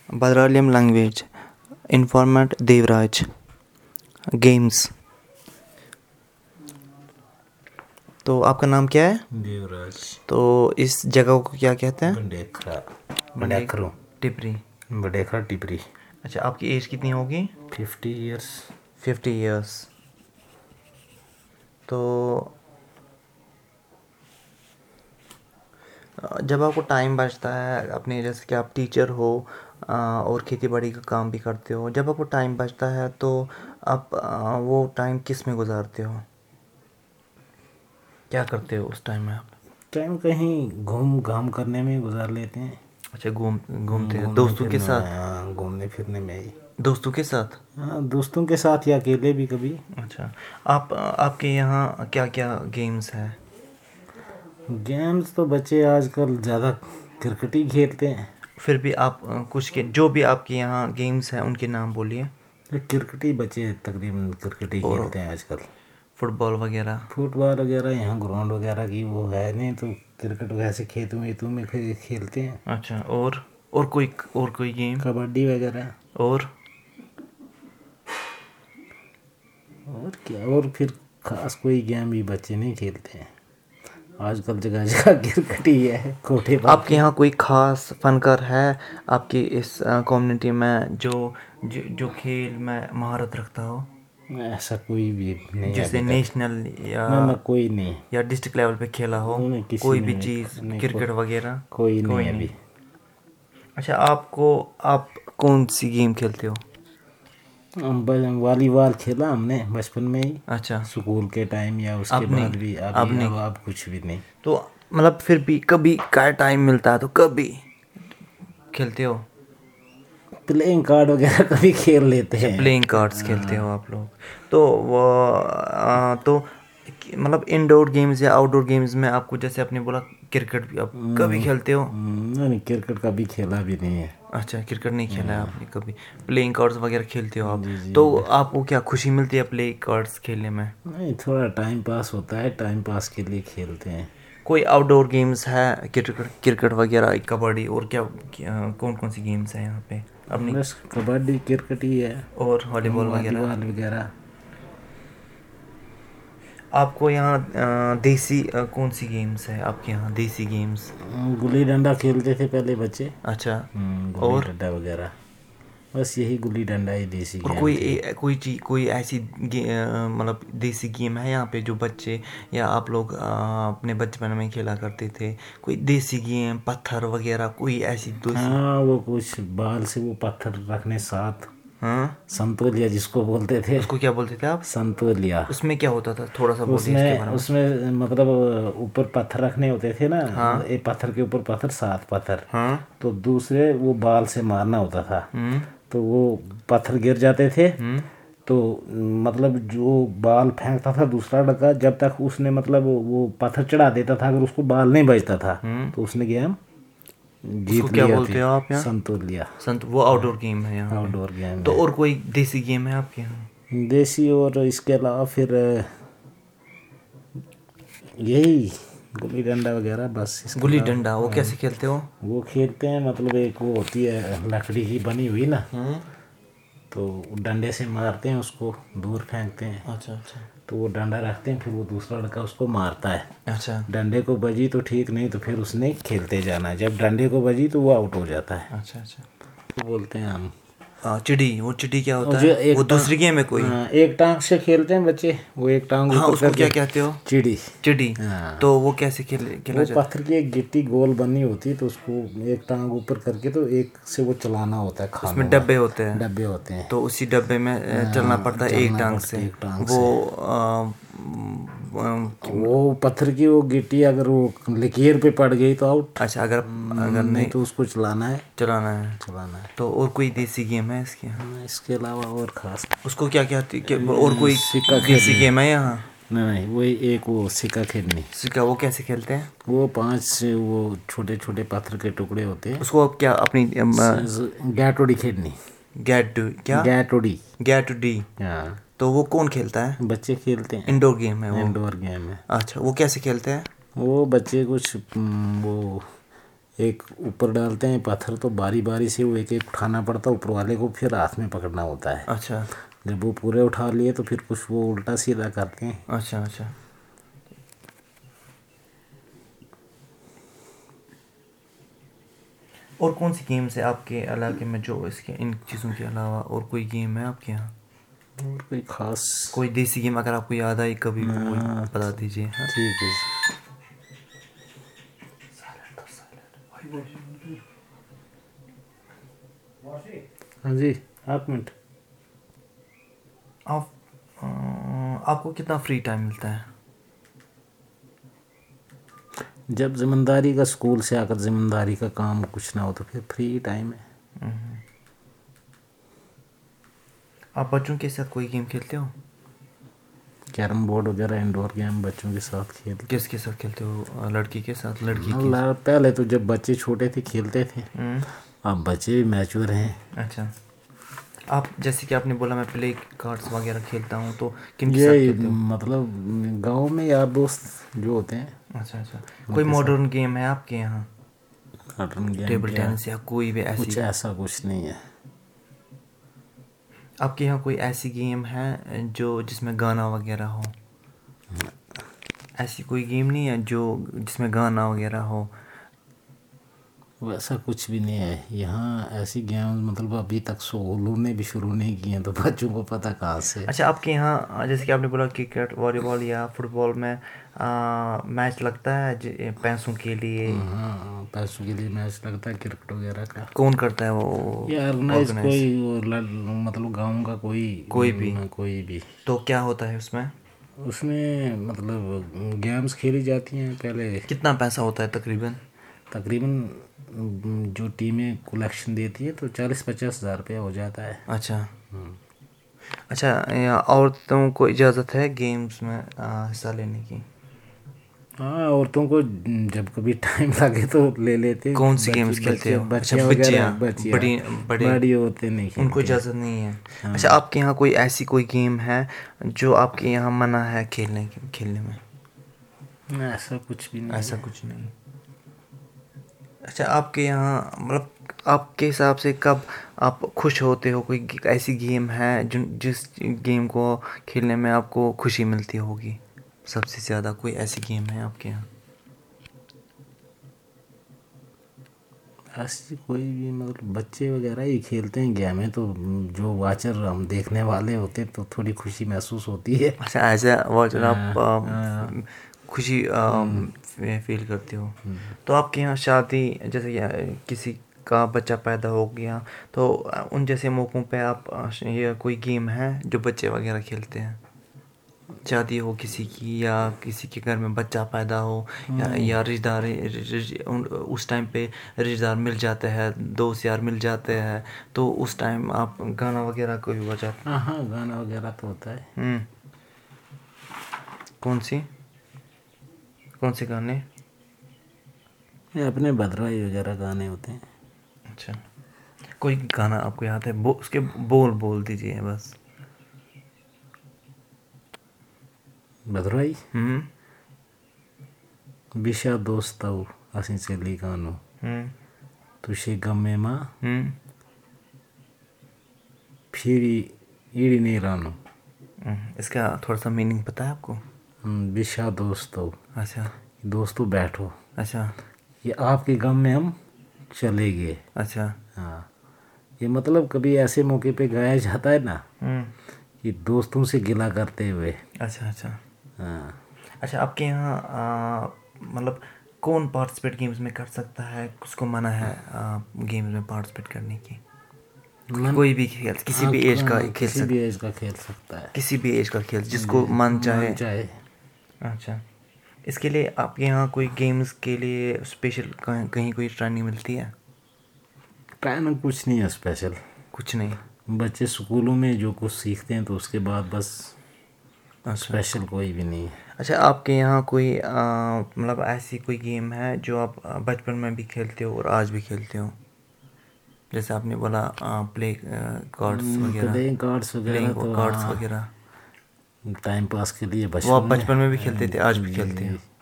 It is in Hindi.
Bhadraliyam language. Informant Devraj. Games. तो आपका नाम क्या है? देवराज। तो इस जगह को क्या कहते हैं? बडेखरा टिपरी। बडेखरा टिपरी। अच्छा, आपकी एज कितनी होगी? 50 ईयर्स। 50 ईयर्स। तो जब आपको टाइम बचता है अपने, जैसे कि आप टीचर हो और खेती बाड़ी का काम भी करते हो, जब आपको टाइम बचता है तो आप वो टाइम किस में गुजारते हो? क्या करते हो उस टाइम में आप? टाइम कहीं घूम घाम करने में गुजार लेते हैं। अच्छा, घूमते हैं घूमने दोस्तों के फिरने में, साथ? हाँ, घूमने फिरने में ही। दोस्तों के साथ? हाँ, दोस्तों के साथ या अकेले भी कभी। अच्छा, आपके यहाँ क्या क्या गेम्स है? गेम्स तो बच्चे आजकल ज़्यादा क्रिकेट ही खेलते हैं। फिर भी आप कुछ के जो भी आपके यहाँ गेम्स हैं उनके नाम बोलिए। क्रिकेट ही बच्चे तकरीबन क्रिकेट ही और खेलते हैं आजकल। फुटबॉल वगैरह? फुटबॉल वगैरह यहाँ ग्राउंड वगैरह की वो है नहीं, तो क्रिकेट वैसे खेतों वेतों में खेलते हैं। अच्छा, और कोई गेम? कबड्डी वगैरह। और क्या, और फिर खास कोई गेम भी बच्चे नहीं खेलते हैं आजकल। जगह जगह क्रिकेट ही है कोठे पर। आपके यहाँ कोई खास फनकार है आपकी इस कम्युनिटी में जो खेल में महारत रखता हो? ऐसा कोई भी नहीं है जिसने अभी तक। नेशनल ना कोई नहीं। या डिस्ट्रिक्ट लेवल पे खेला हो? नहीं, किसी कोई ने भी नहीं। चीज़, नहीं, क्रिकेट वगैरह? कोई कोई नहीं नहीं। अभी। अच्छा, आप कौन सी गेम खेलते हो? वॉलीबॉल खेला हमने बचपन में ही। अच्छा। स्कूल के टाइम या उसके अब नहीं? बाद भी। अब अभी नहीं? अब कुछ भी नहीं। तो मतलब फिर भी कभी का टाइम मिलता है तो कभी खेलते हो? प्लेइंग कार्ड वगैरह कभी खेल लेते हैं। प्लेइंग कार्ड्स खेलते हो आप लोग? तो वो तो मतलब इंडोर गेम्स या आउटडोर गेम्स में आपको, जैसे आपने बोला क्रिकेट भी, आप कभी खेलते हो? नहीं, क्रिकेट कभी खेला भी नहीं है। अच्छा, क्रिकेट नहीं खेला है आपने कभी। प्लेइंग कार्ड्स वगैरह खेलते हो आप? जी जी। तो आपको क्या खुशी मिलती है प्लेइंग कार्ड्स खेलने में? नहीं, थोड़ा टाइम पास होता है, टाइम पास के लिए खेलते हैं। कोई आउटडोर गेम्स है? क्रिकेट वगैरह, कबड्डी, और क्या कौन कौन सी गेम्स हैं यहाँ पे अपनी? बस कबड्डी क्रिकेट ही है। और वॉलीबॉल वगैरह? वॉलीबॉल वगैरह। आपको यहाँ देसी कौन सी गेम्स है आपके यहाँ, देसी गेम्स? गुल्ली डंडा खेलते थे पहले बच्चे। अच्छा। गुल्ली और डंडा वगैरह। बस यही गुल्ली डंडा ही देसी और गेम थी। कोई ऐसी मतलब देसी गेम है यहाँ पे जो बच्चे या आप लोग अपने बचपन में खेला करते थे? कोई देसी गेम, पत्थर वगैरह, कोई ऐसी देसी? हाँ, वो कुछ बाल से वो पत्थर रखने साथ। हाँ, संतोलिया जिसको बोलते थे। उसको क्या बोलते थे आप? संतोलिया। उसमें क्या होता था, थोड़ा सा बोलिए इसके उसमें बारे में। उसमें मतलब ऊपर पत्थर रखने होते थे ना। हाँ। एक पत्थर के ऊपर पत्थर, 7 पत्थर। हाँ। तो दूसरे वो बाल से मारना होता था। हम्म। तो वो पत्थर गिर जाते थे। तो मतलब जो बाल फेंकता था दूसरा लड़का, जब तक उसने मतलब वो पत्थर चढ़ा देता था, अगर उसको बाल नहीं बजता था तो उसने गेम उसको जीत क्या लिया बोलते थी। हो आप यहाँ? संतोलिया। वो आउटडोर गेम है यहाँ पे? आउटडोर गेम तो है। और कोई देसी गेम है आपके यहाँ? देसी और इसके अलावा फिर यही गुल्ली डंडा वगैरह, बस इसके गुल्ली अलावा। डंडा वो कैसे खेलते हो? वो खेलते हैं, मतलब एक वो होती है लकड़ी की बनी हुई ना। तो डंडे से मारते हैं उसको, दूर फेंकते हैं। अच्छा अच्छा। तो वो डंडा रखते हैं, फिर वो दूसरा लड़का उसको मारता है। अच्छा डंडे को बजी तो ठीक, नहीं तो फिर उसने खेलते जाना है। जब डंडे को बजी तो वो आउट हो जाता है। अच्छा। अच्छा। तो बोलते हैं हम। चिड़ी, वो चिड़ी क्या और होता जो है? वो दूसरी गेम है कोई? हाँ, एक टांग से खेलते हैं बच्चे, वो एक टांग हाँ, ऊपर उसको करके। क्या कहते हो? चिड़ी। चिड़ी। हाँ। तो वो कैसे खेला वो जाता? पत्थर की एक गिट्टी गोल बनी होती है, तो उसको एक टांग ऊपर करके तो एक से वो चलाना होता है खानों उसमें में। डब्बे होते हैं? डब्बे होते हैं। तो उसी डब्बे में चलना पड़ता है एक चलना टांग पड़ता से? है एक टांग वो वो पत्थर की वो गिट्टी अगर वो लकीर पे पड़ गई तो आउट। अच्छा, अगर नहीं तो उसको चलाना है। चलाना है। चलाना है। तो और कोई देसी गेम है इसके यहाँ? इसके अलावा और खास उसको क्या कहती और कोई सिक्का देसी खेलनी। गेम है यहाँ? नहीं, वही एक वो सिक्का खेलनी। सिक्का, वो कैसे खेलते हैं? वो 5 से वो छोटे छोटे पत्थर के टुकड़े होते हैं। उसको आप क्या अपनी गैटोडी खेलनी। क्या? गैटोडी। गेट डी। हाँ, तो वो कौन खेलता है? बच्चे खेलते हैं। इंडोर गेम है वो? इंडोर गेम है। अच्छा, वो कैसे खेलते हैं? वो बच्चे कुछ वो एक ऊपर डालते हैं पत्थर, तो बारी बारी से वो एक एक उठाना पड़ता है ऊपर वाले को, फिर हाथ में पकड़ना होता है। अच्छा जब वो पूरे उठा लिए तो फिर कुछ वो उल्टा सीधा करते हैं। अच्छा अच्छा। और कौन सी गेम्स है आपके इलाके में जो इसके इन चीज़ों के अलावा और कोई गेम है आपके यहाँ? और कोई खास? कोई देसी गेम अगर आपको याद आई कभी कोई हाँ, बता दीजिए। हाँ ठीक है। हाँ जी, आप मिनट। आप आपको कितना फ्री टाइम मिलता है? जब जिम्मेदारी का, स्कूल से आकर जिम्मेदारी का काम कुछ ना हो तो फिर फ्री टाइम है। आप बच्चों के साथ कोई गेम खेलते हो? कैरम बोर्ड वगैरह इंडोर गेम बच्चों के साथ खेलते। किसके साथ खेलते हो? लड़की के साथ, लड़की के? मतलब पहले तो जब बच्चे छोटे थे खेलते थे, अब बच्चे भी मैच्योर हैं। अच्छा। आप जैसे कि आपने बोला मैं प्ले कार्ड्स वगैरह खेलता हूँ, तो किन के साथ ये खेलते हो? मतलब गांव में यार दोस्त जो होते हैं। अच्छा अच्छा। कोई मॉडर्न गेम है आपके यहाँ? मॉडर्न गेम टेबल क्या? टेनिस या कोई भी ऐसी? कुछ ऐसा कुछ नहीं है। आपके यहाँ कोई ऐसी गेम है जो जिसमें गाना वगैरह हो? ऐसी कोई गेम नहीं है जो जिसमें गाना वगैरह हो? वैसा कुछ भी नहीं है यहाँ। ऐसी गेम मतलब अभी तक स्कूलों ने भी शुरू नहीं किए, तो बच्चों को पता कहाँ से। अच्छा, आपके यहाँ जैसे कि आपने बोला क्रिकेट, वॉलीबॉल या फुटबॉल में मैच लगता है पैसों के लिए? हाँ, पैसों के लिए मैच लगता है क्रिकेट वगैरह का। कौन करता है वो ये ऑर्गेनाइज ऑर्गेनाइज? कोई वो मतलब गांव का कोई कोई भी? कोई भी। तो क्या होता है उसमें? उसमें मतलब गेम्स खेली जाती हैं पहले। कितना पैसा होता है तकरीबन? तकरीबन जो टीमें कलेक्शन देती है तो 40-50 हज़ार रुपया हो जाता है। अच्छा अच्छा। औरतों को इजाज़त है गेम्स में हिस्सा लेने की? हाँ, औरतों को जब कभी टाइम लगे तो ले लेते। कौन सी गेम्स खेलते हो? अच्छा, बच्चियाँ वगैरह, बच्चियाँ बच्चियाँ बड़ी बड़े बड़ी औरतें नहीं उनको खेलती। इजाज़त नहीं है? अच्छा, आपके यहाँ कोई ऐसी कोई गेम है जो आपके यहाँ मना है खेलने में? ऐसा कुछ भी नहीं ऐसा है। कुछ नहीं। अच्छा, आपके यहाँ मतलब आपके हिसाब से कब आप खुश होते हो? कोई ऐसी गेम है जिस गेम को खेलने में आपको खुशी मिलती होगी सबसे ज़्यादा? कोई ऐसी गेम है आपके यहाँ? ऐसी कोई भी मतलब बच्चे वगैरह ही खेलते हैं गेम है, तो जो वाचर हम देखने वाले होते हैं तो थोड़ी खुशी महसूस होती है। अच्छा, ऐसा वॉचर आप हाँ, खुशी फील करते हो? तो आपके यहाँ शादी जैसे किसी का बच्चा पैदा हो गया तो उन जैसे मौक़ों पे आप ये कोई गेम है जो बच्चे वगैरह खेलते हैं? शादी हो किसी की या किसी के घर में बच्चा पैदा हो या रिश्तेदार उस टाइम पे रिश्तेदार मिल जाते हैं, दोस्त यार मिल जाते हैं, तो उस टाइम आप गाना वगैरह कोई बजाते? हाँ हाँ, गाना वगैरह तो होता है। कौन से गाने? ये अपने भद्रवाही वगैरह गाने होते हैं। अच्छा, कोई गाना आपको याद है? उसके बोल बोल दीजिए बस। भद्रवाही हम्म बिशा दोस्ताऊ असी चली गानो हम्म तुझे गमे माँ हम्म फिर ईड़ी नहीं रानो। इसका थोड़ा सा मीनिंग पता है आपको? बिशा दोस्तों, अच्छा दोस्तों बैठो, अच्छा ये आपके गम में हम चले गए। अच्छा। हाँ, ये मतलब कभी ऐसे मौके पे गाया जाता है ना कि दोस्तों से गिला करते हुए। अच्छा अच्छा हाँ, अच्छा। आपके यहाँ मतलब कौन पार्टिसिपेट गेम्स में कर सकता है? किसको मना है गेम्स में पार्टिसिपेट करने की? कोई भी खेल, किसी भी एज का खेल किसी सकता? भी एज का खेल सकता है। किसी भी एज का खेल जिसको मन चाहे? मन चाहे। अच्छा, इसके लिए आपके यहाँ कोई गेम्स के लिए स्पेशल कहीं कोई ट्रेनिंग मिलती है? ट्रेनिंग कुछ नहीं है स्पेशल। कुछ नहीं? बच्चे स्कूलों में जो कुछ सीखते हैं तो उसके बाद बस, अच्छा स्पेशल कोई भी नहीं है। अच्छा। आपके यहाँ कोई मतलब ऐसी कोई गेम है जो आप बचपन में भी खेलते हो और आज भी खेलते हो? जैसे आपने बोला प्ले कार्ड्स वगैरह, प्लेइंग कार्ड्स वगैरह प्लेइंग तो कार्ड्स हाँ, वगैरह, टाइम पास के लिए वो आप बचपन बचपन में भी खेलते थे, आज भी खेलते में हैं?